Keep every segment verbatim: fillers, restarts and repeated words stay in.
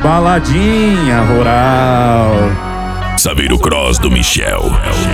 baladinha rural. Saveiro Cross do Michel.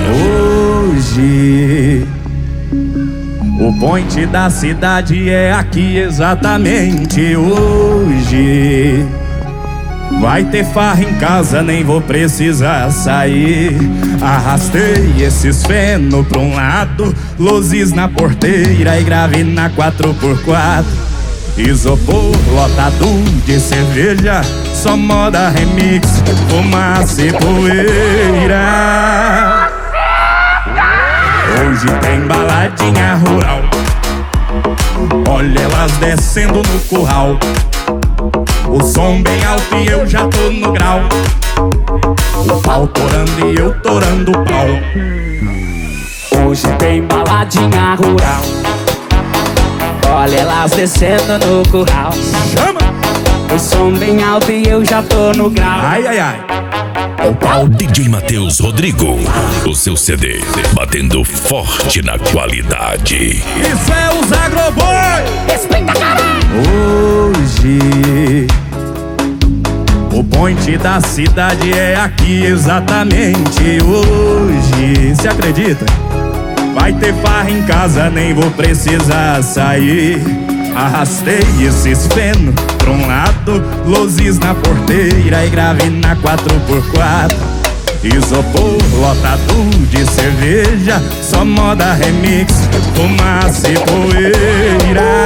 Hoje o point da cidade é aqui exatamente hoje. Vai ter farra em casa, nem vou precisar sair. Arrastei esses feno pra um lado, luzes na porteira e grave na quatro por quatro. Isopor lotado de cerveja, só moda remix, fumaça e poeira. Hoje tem baladinha rural, olha elas descendo no curral. O som bem alto e eu já tô no grau. O pau torando e eu torando o pau. Hoje tem baladinha rural, olha elas descendo no curral. Chama! O som bem alto e eu já tô no grau. Ai, ai, ai. O pau D J Matheus Rodrigo, o seu C D batendo forte na qualidade. Isso é os Agroboy! Respeita, caralho! Hoje o point da cidade é aqui exatamente hoje. Se acredita? Vai ter farra em casa, nem vou precisar sair. Arrastei esses feno pra um lado, luzes na porteira e grave na quatro por quatro. Isopor lotado de cerveja, só moda remix, fumaça e poeira.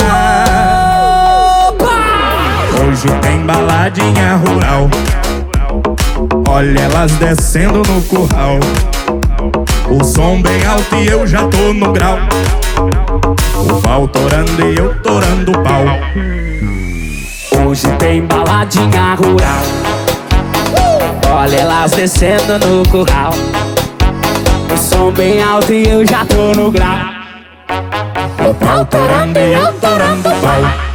Hoje tem baladinha rural, olha elas descendo no curral. O som bem alto e eu já tô no grau. O pau torando e eu torando o pau. Hoje tem baladinha rural, olha elas descendo no curral. O som bem alto e eu já tô no grau. O pau torando e eu torando o pau.